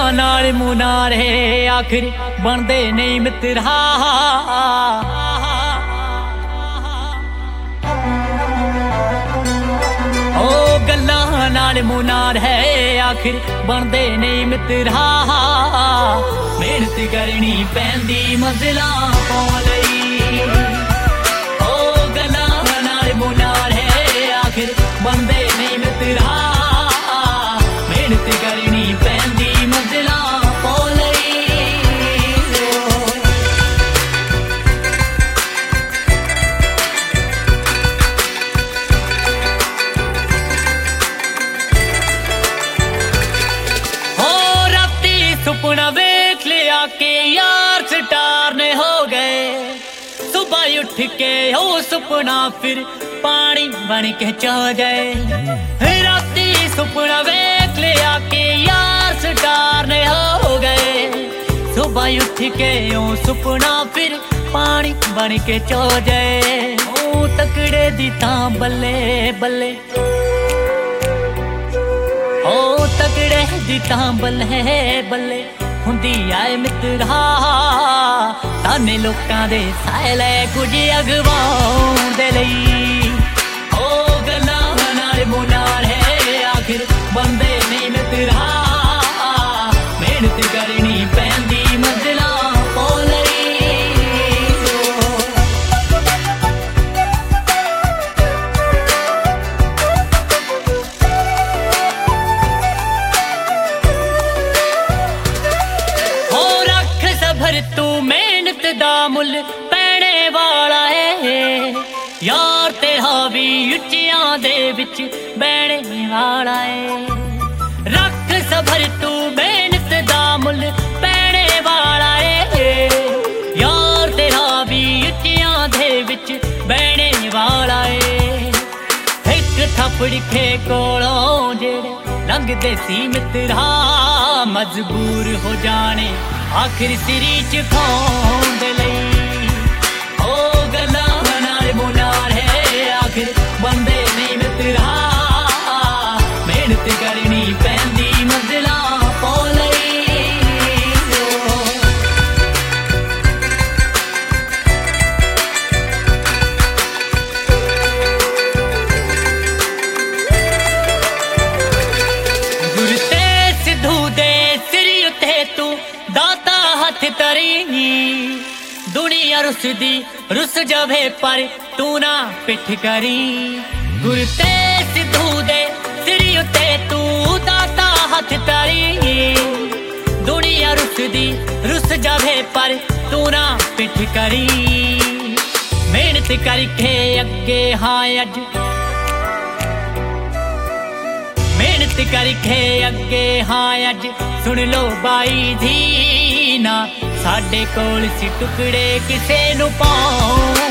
नाल मुनार है आखिर बनदे नहीं मित्रा। ओ गल्लां नाल मुनार है आखिर बनदे नहीं मित्रा। मेहनत करनी पैंदी मंजिलां पाउण लई। ओ गल्लां नाल मुनार है आखिर बनदे नहीं मित्रा। मेहनत करनी पैंदी मंजिलां पाउण लई। हो राती सुपना वेख लिया के यार स्टार ने हो गए। सुबह उठ के हो सुपना फिर पानी बन के चल जाए। राती सुपना वेख लिया के यार स्टार ने हो गए। सुबह उठ के ओ सुपना फिर पानी बन के चल जाए। ओ तकड़े दी तां बल्ले बल्ले। ओ तकड़े दी तां बल्ले बल्ले हुंदी आए मित्रा। ताने लोकां दे साले कुछ अगवाउण दे लई। ओ गल्लां नाल मुनार है आखिर बनदे नहीं मित्रा। मेहनत करनी पैंदी मंजिलां पाउण लई। हो रख सबर तू मेहनत दा मुल पैणे वाला है। यार तेरा भी उच्चियां दे विच बैणे वाला है। रख सबर तू मेहनत दा मुल पैणे वाला है। यार तेरा भी उच्चियां दे विच बैणे वाला है। एक थप्पड़ खे कोलों जेड़े लंघदे सी मित्रा। मजबूर हो जाने आखिर सिरी च खाउण दे लई। ओ गल्लां नाल मुनार है आखिर बनदे नहीं मित्रा। मेहनत करनी पैंदी मंजिलां पाउण लई। गुर ते सिद्धू दे सिर उत्ते तू दाता हथ तरी। दुनिया रुसदी रुस जावे पर तू ना पिठ करी। गुर ते सिद्धू दे सिर उत्ते तू दाता हथ तरी। दुनिया रुसदी रुस जावे पर तू ना पिठ करी। मेहनत करके अगे हाँ अज। मेहनत करके अगे हाँ अज सुन लो बाई धी ना। साडे कोल सी टुकड़े किसे नू पाउण